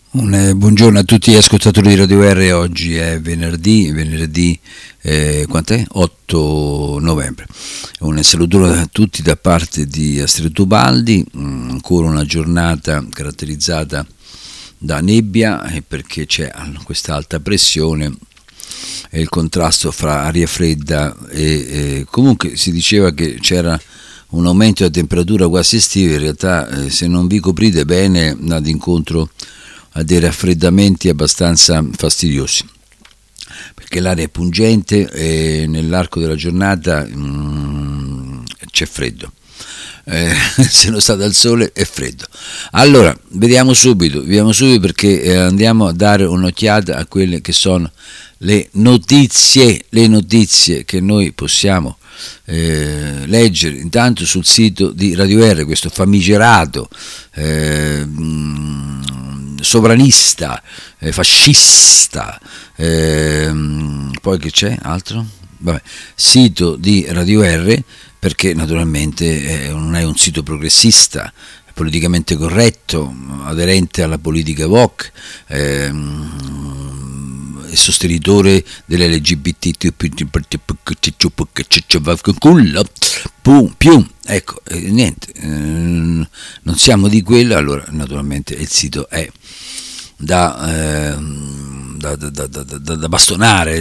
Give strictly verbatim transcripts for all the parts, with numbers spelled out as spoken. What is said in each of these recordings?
Un, eh, buongiorno a tutti gli ascoltatori di Radio R. Oggi è venerdì, venerdì eh, quant'è? otto novembre. Un saluto a tutti da parte di Astrid Tubaldi. Mm, ancora una giornata caratterizzata da nebbia, eh, perché c'è questa alta pressione e il contrasto fra aria fredda e, e comunque si diceva che c'era un aumento della temperatura quasi estiva. In realtà eh, se non vi coprite bene andate incontro a dei raffreddamenti abbastanza fastidiosi, perché l'aria è pungente e nell'arco della giornata mm, c'è freddo, eh, se non state al sole è freddo. Allora vediamo subito, vediamo subito perché eh, andiamo a dare un'occhiata a quelle che sono le notizie, le notizie che noi possiamo eh, leggere intanto sul sito di Radio R, questo famigerato eh, sovranista, eh, fascista, eh, poi che c'è altro? Vabbè, sito di Radio R, perché naturalmente eh, non è un sito progressista, politicamente corretto, aderente alla politica Voc, eh, è sostenitore dell'L G B T più, ecco, eh, niente, eh, non siamo di quello. Allora naturalmente il sito è da, eh, da, da, da, da, da bastonare.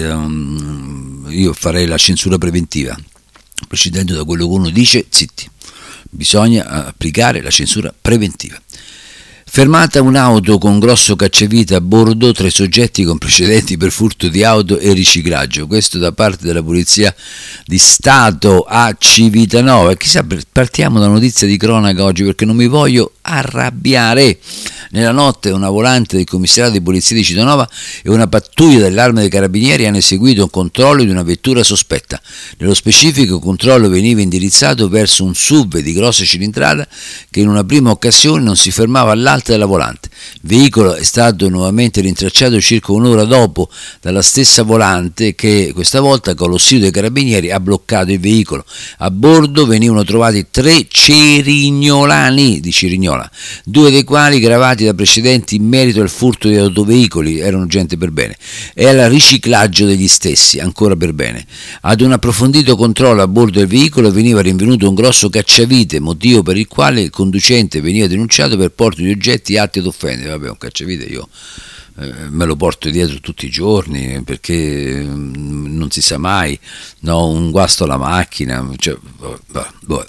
Io farei la censura preventiva, procedendo da quello che uno dice, zitti, bisogna applicare la censura preventiva. Fermata un'auto con grosso cacciavite a bordo, tre soggetti con precedenti per furto di auto e riciclaggio. Questo da parte della Polizia di Stato a Civitanova. E chissà, partiamo da una notizia di cronaca oggi, perché non mi voglio arrabbiare. Nella notte una volante del commissariato di polizia di Civitanova e una pattuglia dell'Arma dei Carabinieri hanno eseguito un controllo di una vettura sospetta. Nello specifico il controllo veniva indirizzato verso un S U V di grossa cilindrata che in una prima occasione non si fermava all'alta della volante. Il veicolo è stato nuovamente rintracciato circa un'ora dopo dalla stessa volante, che questa volta con l'ausilio dei Carabinieri ha bloccato il veicolo. A bordo venivano trovati tre cerignolani di Cirignola, due dei quali gravati da precedenti in merito al furto di autoveicoli, erano gente per bene, e al riciclaggio degli stessi, ancora per bene. Ad un approfondito controllo a bordo del veicolo veniva rinvenuto un grosso cacciavite, motivo per il quale il conducente veniva denunciato per porto di oggetti atti ad offendere. Vabbè, un cacciavite io eh, me lo porto dietro tutti i giorni, perché mh, non si sa mai, no, un guasto alla macchina, cioè, vabbè, vabbè.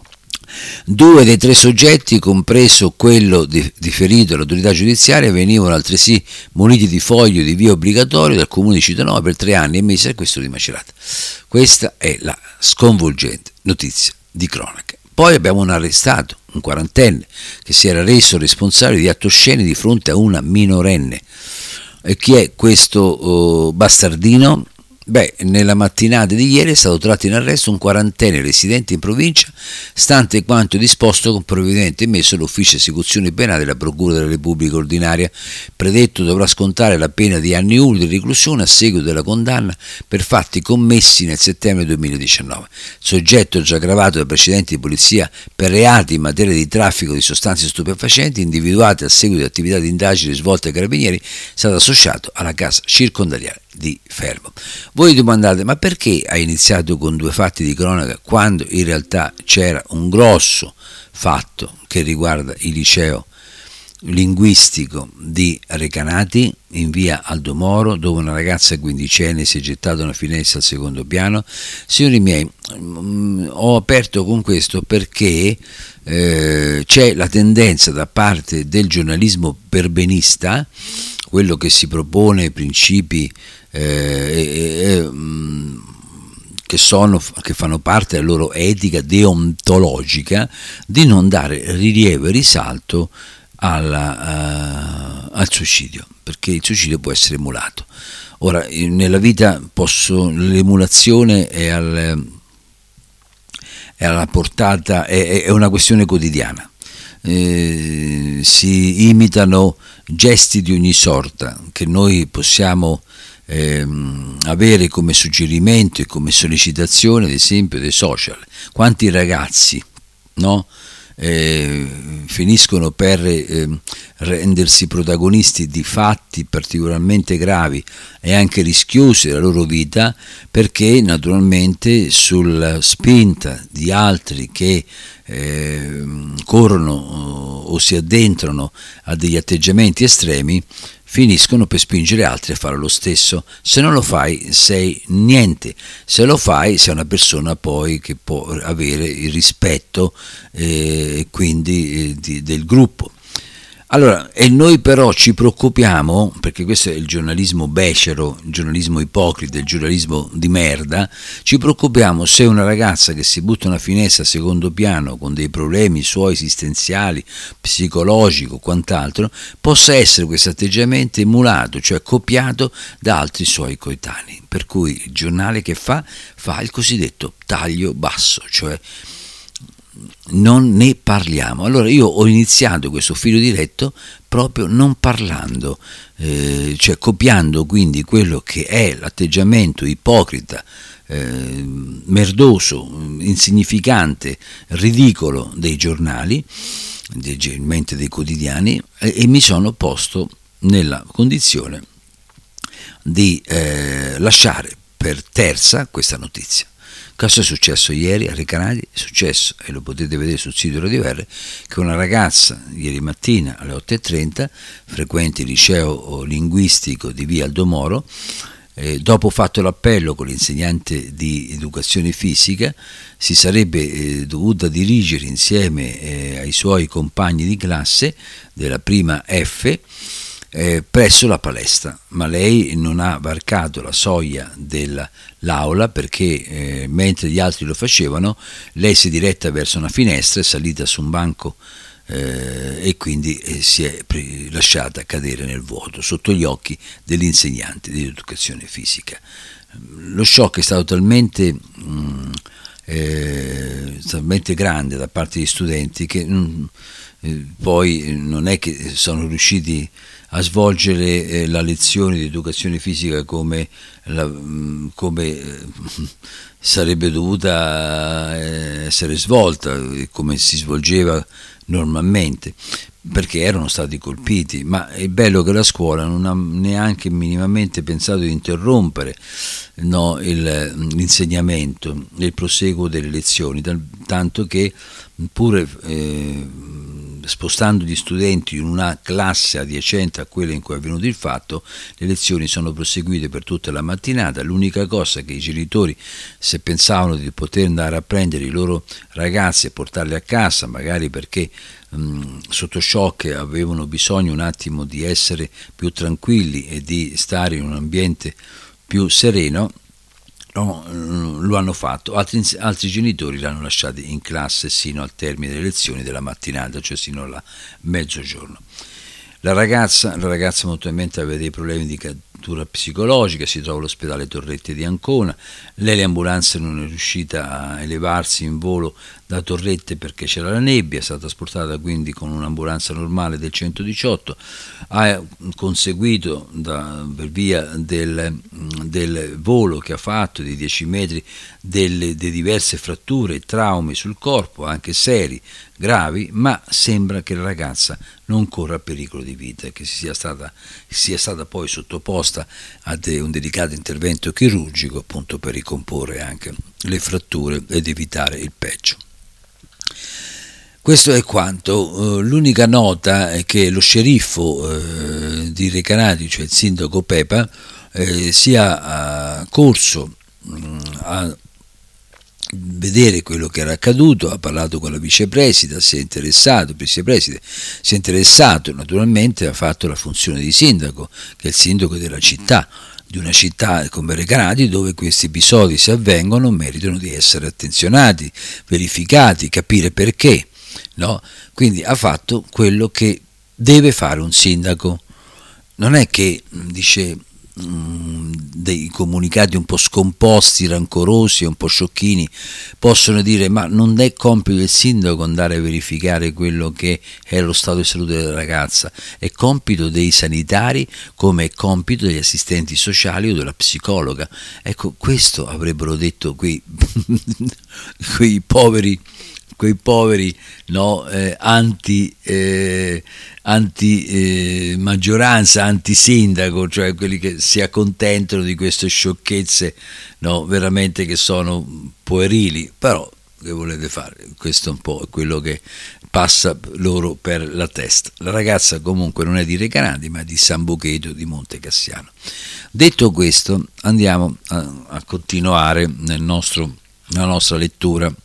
Due dei tre soggetti, compreso quello riferito all'autorità giudiziaria, venivano altresì muniti di foglio di via obbligatorio dal comune di Civitanova per tre anni e mesi a questo di Macerata. Questa è la sconvolgente notizia di cronaca. Poi abbiamo un arrestato, un quarantenne, che si era reso responsabile di atti osceni di fronte a una minorenne. E chi è questo uh, bastardino? Beh, nella mattinata di ieri è stato tratto in arresto un quarantenne residente in provincia, stante quanto disposto con provvedimento emesso l'ufficio esecuzione penale della Procura della Repubblica ordinaria. Predetto dovrà scontare la pena di anni uno di reclusione a seguito della condanna per fatti commessi nel settembre duemiladiciannove. Soggetto già gravato da precedenti di polizia per reati in materia di traffico di sostanze stupefacenti, individuate a seguito di attività di indagine svolte ai Carabinieri, è stato associato alla casa circondariale di Fermo. Voi domandate, ma perché ha iniziato con due fatti di cronaca quando in realtà c'era un grosso fatto che riguarda il liceo linguistico di Recanati in via Aldo Moro, dove una ragazza quindicenne si è gettata da una finestra al secondo piano? Signori miei, mh, ho aperto con questo perché eh, c'è la tendenza da parte del giornalismo perbenista, quello che si propone principi eh, eh, mh, che, sono, che fanno parte della loro etica deontologica, di non dare rilievo e risalto alla, uh, al suicidio, perché il suicidio può essere emulato. Ora, nella vita posso, l'emulazione è, al, è alla portata, è, è una questione quotidiana. Eh, si imitano gesti di ogni sorta che noi possiamo ehm, avere come suggerimento e come sollecitazione, ad esempio dei social. Quanti ragazzi, no? eh, finiscono per eh, rendersi protagonisti di fatti particolarmente gravi e anche rischiosi della loro vita, perché naturalmente sulla spinta di altri che eh, corrono o si addentrano a degli atteggiamenti estremi, finiscono per spingere altri a fare lo stesso. Se non lo fai sei niente, se lo fai sei una persona poi che può avere il rispetto e eh, quindi eh, di, del gruppo. Allora, e noi però ci preoccupiamo, perché questo è il giornalismo becero, il giornalismo ipocrita, il giornalismo di merda, ci preoccupiamo se una ragazza che si butta una finestra a secondo piano con dei problemi suoi esistenziali, psicologico, quant'altro, possa essere questo atteggiamento emulato, cioè copiato da altri suoi coetanei. Per cui il giornale che fa, fa il cosiddetto taglio basso, cioè non ne parliamo. Allora io ho iniziato questo filo diretto proprio non parlando, eh, cioè copiando quindi quello che è l'atteggiamento ipocrita, eh, merdoso, insignificante, ridicolo dei giornali, generalmente dei quotidiani, e, e mi sono posto nella condizione di eh, lasciare per terza questa notizia. Cosa è successo ieri a Recanati? È successo, e lo potete vedere sul sito Radio R, che una ragazza ieri mattina alle otto e trenta, frequente il liceo linguistico di via Aldomoro, eh, dopo fatto l'appello con l'insegnante di educazione fisica, si sarebbe eh, dovuta dirigere insieme eh, ai suoi compagni di classe della prima F Eh, presso la palestra, ma lei non ha varcato la soglia dell'aula perché eh, mentre gli altri lo facevano lei si è diretta verso una finestra, è salita su un banco eh, e quindi eh, si è pre- lasciata cadere nel vuoto sotto gli occhi dell'insegnante di educazione fisica. Lo shock è stato talmente mh, eh, talmente grande da parte degli studenti che mh, eh, poi non è che sono riusciti a svolgere eh, la lezione di educazione fisica come, la, come eh, sarebbe dovuta eh, essere svolta, come si svolgeva normalmente, perché erano stati colpiti. Ma è bello che la scuola non ha neanche minimamente pensato di interrompere no, il, l'insegnamento e il proseguo delle lezioni, tanto che pure eh, spostando gli studenti in una classe adiacente a quella in cui è avvenuto il fatto, le lezioni sono proseguite per tutta la mattinata. L'unica cosa che i genitori, se pensavano di poter andare a prendere i loro ragazzi e portarli a casa, magari perché mh, sotto shock avevano bisogno un attimo di essere più tranquilli e di stare in un ambiente più sereno, no, lo hanno fatto. Altri, altri genitori l'hanno lasciati in classe sino al termine delle lezioni della mattinata, cioè sino alla mezzogiorno. La ragazza, la ragazza molto probabilmente aveva dei problemi di carattura psicologica, si trova all'ospedale Torrette di Ancona. Lei l'ambulanza non è riuscita a elevarsi in volo da Torrette perché c'era la nebbia, è stata trasportata quindi con un'ambulanza normale del centodiciotto, ha conseguito da, per via del, del volo che ha fatto di dieci metri delle, delle diverse fratture e traumi sul corpo, anche seri, gravi, ma sembra che la ragazza non corra pericolo di vita e che sia stata, sia stata poi sottoposta a de, un delicato intervento chirurgico appunto per ricomporre anche le fratture ed evitare il peggio. Questo è quanto. L'unica nota è che lo sceriffo eh, di Recanati, cioè il sindaco Pepa, eh, sia corso mh, a vedere quello che era accaduto, ha parlato con la vicepresida, si è interessato, vicepreside, si è interessato, naturalmente ha fatto la funzione di sindaco, che è il sindaco della città, di una città come Recanati dove questi episodi si avvengono, meritano di essere attenzionati, verificati, capire perché, no? Quindi ha fatto quello che deve fare un sindaco. Non è che dice dei comunicati un po' scomposti, rancorosi, un po' sciocchini, possono dire ma non è compito del sindaco andare a verificare quello che è lo stato di salute della ragazza, è compito dei sanitari come è compito degli assistenti sociali o della psicologa. Ecco, questo avrebbero detto quei, quei poveri quei poveri, no, eh, anti, eh, anti eh, maggioranza, anti sindaco, cioè quelli che si accontentano di queste sciocchezze, no, veramente che sono puerili, però che volete fare? Questo è un po' quello che passa loro per la testa. La ragazza comunque non è di Recanati ma di San Bocheto di Monte Cassiano. Detto questo, andiamo a, a continuare nel nostro, nella nostra lettura.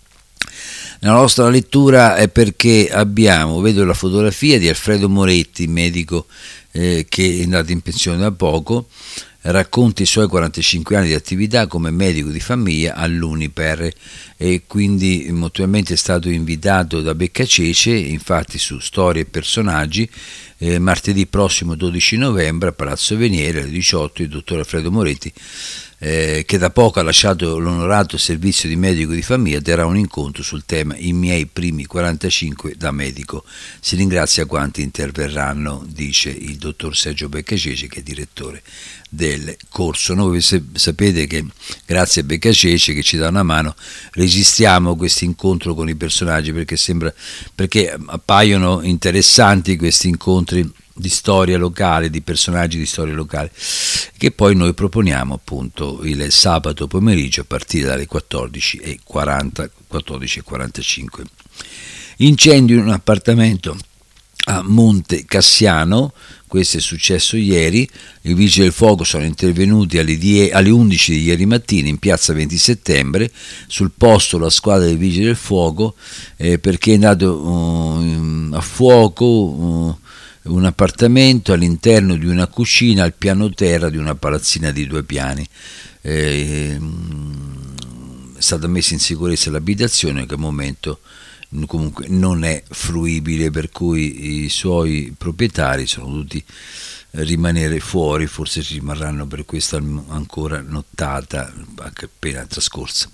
La nostra lettura è perché abbiamo, vedo la fotografia di Alfredo Moretti, medico eh, che è andato in pensione da poco, racconta i suoi quarantacinque anni di attività come medico di famiglia all'Uniper, e quindi moltuamente è stato invitato da Beccacece, infatti su Storie e Personaggi, eh, martedì prossimo dodici novembre a Palazzo Veniere alle diciotto il dottor Alfredo Moretti, eh, che da poco ha lasciato l'onorato servizio di medico di famiglia, terrà un incontro sul tema I miei primi quarantacinque da medico. Si ringrazia quanti interverranno, dice il dottor Sergio Beccacece, che è direttore del corso. Noi sapete che grazie a Beccacece che ci dà una mano registriamo questo incontro con i personaggi, perché sembra perché appaiono interessanti questi incontri di storia locale, di personaggi di storia locale, che poi noi proponiamo appunto il sabato pomeriggio a partire dalle quattordici e quaranta, quattordici e quarantacinque. Incendio in un appartamento a Monte Cassiano, questo è successo ieri. I vigili del fuoco sono intervenuti alle, die, alle undici di ieri mattina in piazza venti settembre, sul posto la squadra dei vigili del fuoco, eh, perché è andato uh, a fuoco uh, un appartamento all'interno di una cucina al piano terra di una palazzina di due piani. Eh, è stata messa in sicurezza l'abitazione, che al momento comunque non è fruibile, per cui i suoi proprietari sono dovuti rimanere fuori, forse ci rimarranno per questa ancora nottata appena trascorsa.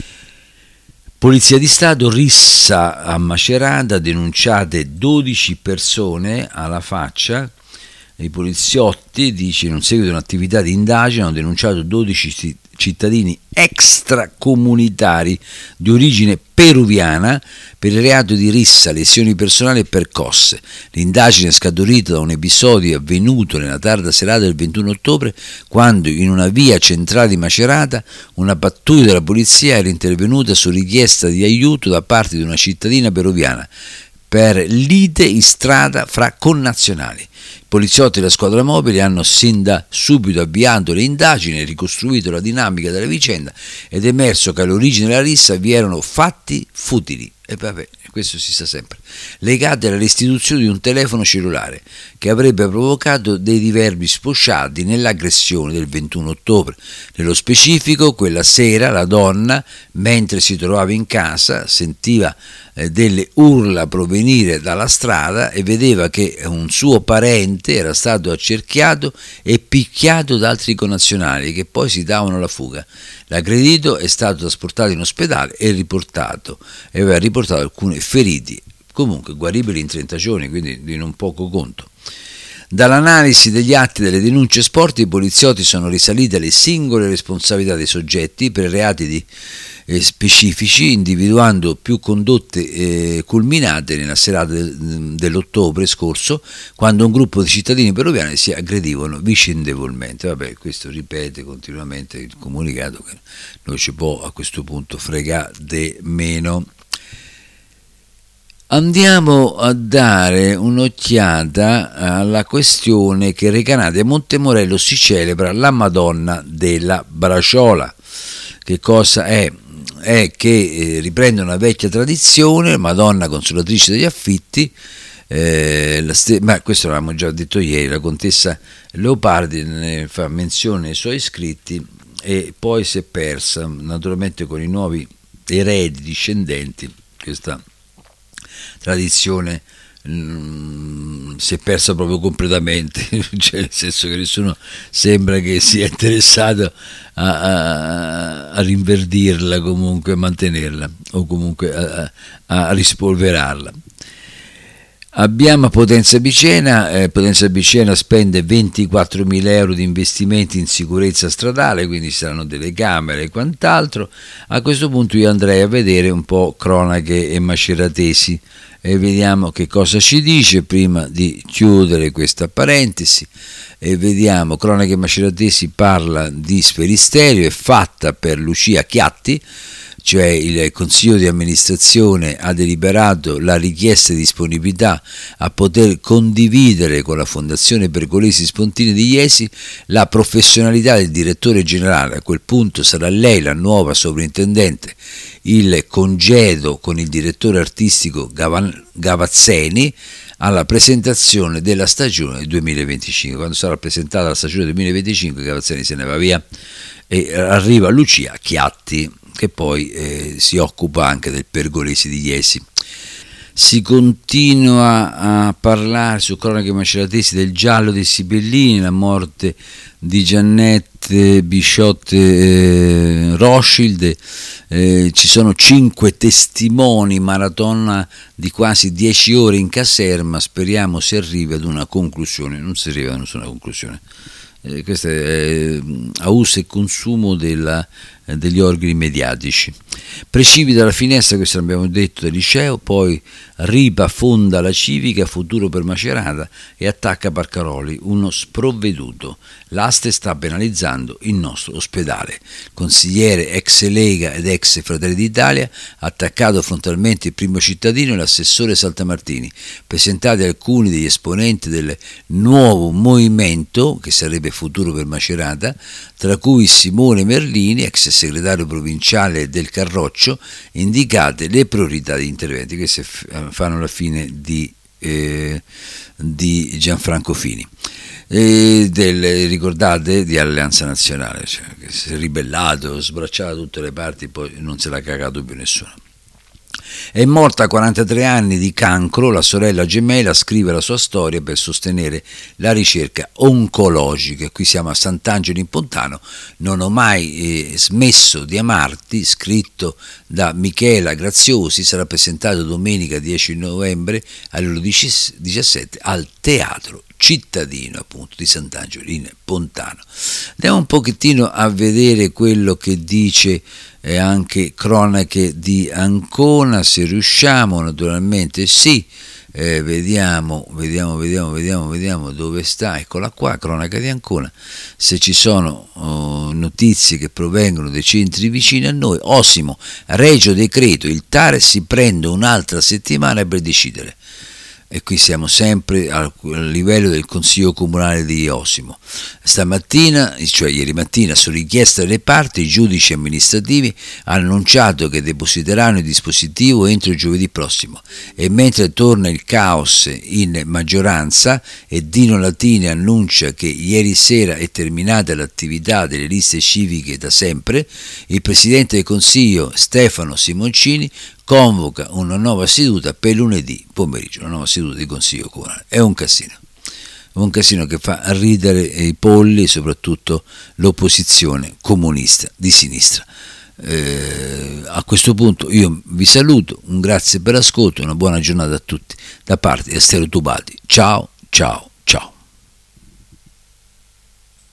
Polizia di Stato, rissa a Macerata, denunciate dodici persone alla faccia. I poliziotti, dice, in seguito a un'attività di indagine hanno denunciato dodici cittadini extracomunitari di origine peruviana per il reato di rissa, lesioni personali e percosse. L'indagine è scaturita da un episodio avvenuto nella tarda serata del ventuno ottobre, quando in una via centrale di Macerata una pattuglia della polizia era intervenuta su richiesta di aiuto da parte di una cittadina peruviana per lite in strada fra connazionali. I poliziotti della squadra mobile hanno sin da subito avviato le indagini e ricostruito la dinamica della vicenda, ed è emerso che all'origine della rissa vi erano fatti futili, e vabbè, questo si sa sempre, legati alla restituzione di un telefono cellulare che avrebbe provocato dei diverbi sfociati nell'aggressione del ventuno ottobre. Nello specifico, quella sera la donna, mentre si trovava in casa, sentiva eh, delle urla provenire dalla strada e vedeva che un suo parente era stato accerchiato e picchiato da altri connazionali che poi si davano la fuga. L'aggredito è stato trasportato in ospedale e riportato e aveva riportato alcuni feriti, comunque guaribili in trenta giorni, quindi di non poco conto. Dall'analisi degli atti delle denunce sporte, i poliziotti sono risaliti alle singole responsabilità dei soggetti per reati di, eh, specifici, individuando più condotte eh, culminate nella serata del, dell'ottobre scorso, quando un gruppo di cittadini peruviani si aggredivano vicendevolmente. Vabbè, questo ripete continuamente il comunicato, che noi ci può a questo punto fregare de meno. Andiamo a dare un'occhiata alla questione che Recanati a Montemorello si celebra la Madonna della Braciola. Che cosa è? È che eh, riprende una vecchia tradizione, Madonna Consolatrice degli Affitti, eh, la st- ma questo l'avevamo già detto ieri, la contessa Leopardi ne fa menzione nei suoi scritti e poi si è persa, naturalmente con i nuovi eredi discendenti, questa tradizione mh, si è persa proprio completamente, cioè nel senso che nessuno sembra che sia interessato a, a, a rinverdirla, comunque a mantenerla o comunque a, a rispolverarla. Abbiamo Potenza Picena, eh, Potenza Picena spende ventiquattromila euro di investimenti in sicurezza stradale, quindi ci saranno delle camere e quant'altro. A questo punto io andrei a vedere un po' cronache e maceratesi e vediamo che cosa ci dice prima di chiudere questa parentesi. E vediamo, cronache e maceratesi parla di Sferisterio, è fatta per Lucia Chiatti, cioè il Consiglio di amministrazione ha deliberato la richiesta di disponibilità a poter condividere con la Fondazione Pergolesi Spontini di Iesi la professionalità del direttore generale. A quel punto sarà lei la nuova sovrintendente, il congedo con il direttore artistico Gavazzeni alla presentazione della stagione duemilaventicinque. Quando sarà presentata la stagione duemilaventicinque, Gavazzeni se ne va via e arriva Lucia Chiatti, che poi eh, si occupa anche del Pergolesi di Iesi. Si continua a parlare su cronache maceratesi del giallo dei Sibellini, la morte di Giannette Bisciotte eh, Rothschild, eh, ci sono cinque testimoni, maratona di quasi dieci ore in caserma, speriamo si arrivi ad una conclusione. Non si arriva a nessuna conclusione. Eh, questo è eh, a uso e consumo della, eh, degli organi mediatici. Precipita la finestra, questo l'abbiamo detto, del liceo, poi Ripa fonda la Civica, futuro per Macerata, e attacca Parcaroli, uno sprovveduto. L'Aste sta penalizzando il nostro ospedale. Consigliere ex Lega ed ex Fratelli d'Italia, attaccato frontalmente il primo cittadino e l'assessore Saltamartini. Presentati alcuni degli esponenti del nuovo movimento, che sarebbe futuro per Macerata, tra cui Simone Merlini, ex segretario provinciale del Carroccio, indicate le priorità di interventi. Queste fanno la fine di, eh, di Gianfranco Fini. E del, ricordate, di Alleanza Nazionale, cioè, che si è ribellato, sbracciato da tutte le parti, poi non se l'ha cagato più nessuno. È morta a quarantatré anni di cancro, la sorella gemella scrive la sua storia per sostenere la ricerca oncologica. Qui siamo a Sant'Angelo in Pontano. Non ho mai eh, smesso di amarti, scritto da Michela Graziosi, sarà presentato domenica dieci novembre alle ore diciassette al Teatro Cittadino, appunto, di Sant'Angelo in Pontano. Andiamo un pochettino a vedere quello che dice e anche cronache di Ancona, se riusciamo, naturalmente sì. Eh, vediamo, vediamo, vediamo, vediamo, vediamo dove sta, eccola qua, cronaca di Ancona. Se ci sono oh, notizie che provengono dai centri vicini a noi. Osimo, regio decreto, il T A R si prende un'altra settimana per decidere. E qui siamo sempre al livello del Consiglio Comunale di Osimo. Stamattina, cioè ieri mattina, su richiesta delle parti, i giudici amministrativi hanno annunciato che depositeranno il dispositivo entro giovedì prossimo. E mentre torna il caos in maggioranza e Dino Latini annuncia che ieri sera è terminata l'attività delle liste civiche da sempre, il Presidente del Consiglio Stefano Simoncini convoca una nuova seduta per lunedì pomeriggio, una nuova seduta di Consiglio Comunale. È un casino, un casino che fa ridere i polli, soprattutto l'opposizione comunista di sinistra. Eh, a questo punto io vi saluto, un grazie per l'ascolto, una buona giornata a tutti da parte di Astero Tubati. Ciao, ciao.